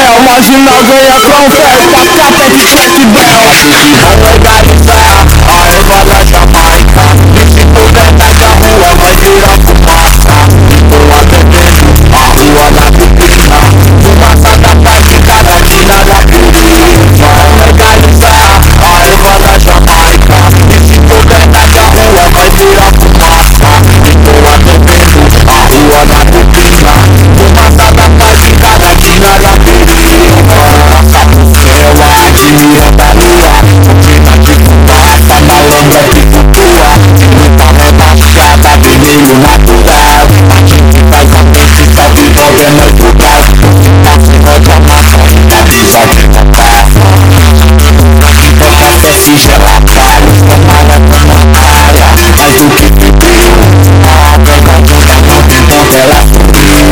Bel, marginal ganha com festa, capa de Sete Bel. Vão legalizar a erva da Jamaica. E se puder pega a rua, vai virar fumaça. Estou atendendo a rua da Pipina. Fumaça da prática da China da Piri. Vão legalizar a erva da Jamaica. E se puder pega a rua, vai virar fumaça. Estou atendendo a rua da Pipina. Fumaça da prática da China da Piri. Passa pro céu, admirando a lua. Rotina de fumaça, malandra que flutua. Luta rebaixada, vermelho natural. A gente faz a mente, sobe jogando as lugar. Se pode amassa, cabeça de matar. Toca esse gelacalho, tomara com uma praia. Mas o que bebeu, a pega do tamanho, então ela subiu.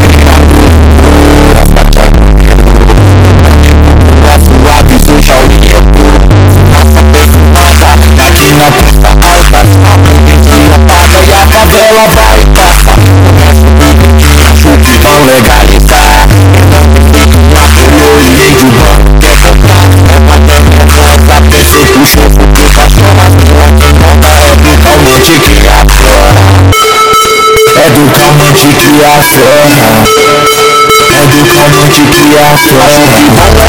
Suave, suja o limpo. Nossa perfumada, daqui na pista alta. A burguesia paga e a favela vai passar. Começa tudo de chute, vão legalizar. Eu olhei de banco, quer comprar. É uma terra PC, puxou pro cachorro. É brutalmente criação. É brutalmente criação. É brutalmente criação.